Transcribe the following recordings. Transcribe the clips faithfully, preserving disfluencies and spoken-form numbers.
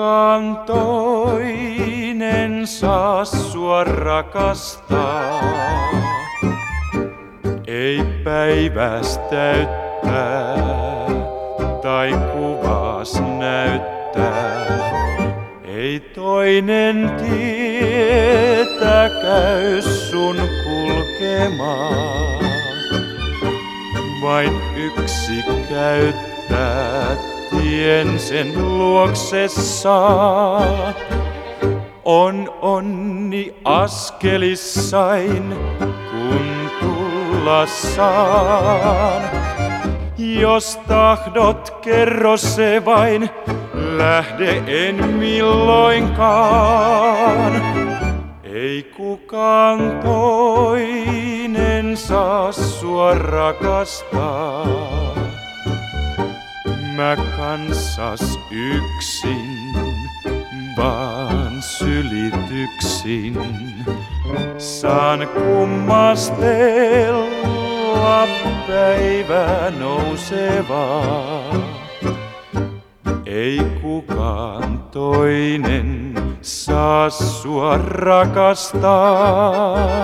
kukaan toinen saa sua rakastaa. Ei päiväs täyttää tai kuvas näyttää. Ei toinen tietä käy sun kulkemaan. Vain yksi käyttää tien sen luokse saa. On onni askelissain, kun tulla saan. Jos tahdot, kerro se vain, lähde en milloinkaan. Ei kukaan toinen saa sua rakastaa. Mä kanssas yksin, vaan sylityksin. Saan kummastella päivää nousevaa. Ei kukaan toinen saa sua rakastaa.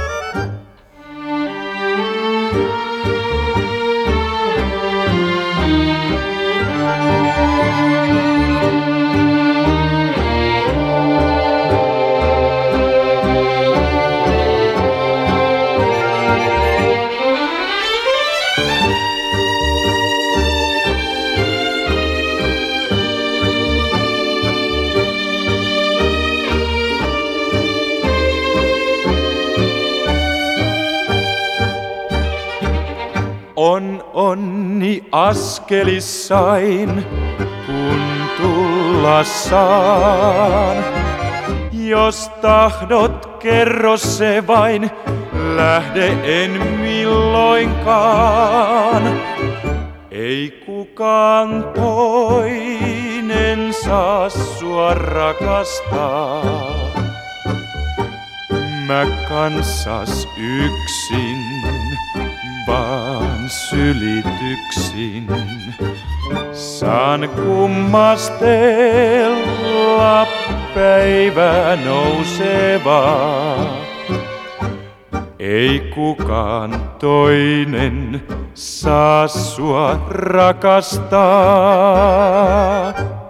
On onni askelissain, kun tulla saan. Jos tahdot, kerro se vain, lähde en milloinkaan. Ei kukaan toinen saa sua rakastaa. Mä kanssas yksin, vaan sylityksin. Saan kummastella päivää nousevaa. Ei kukaan toinen saa sua rakastaa.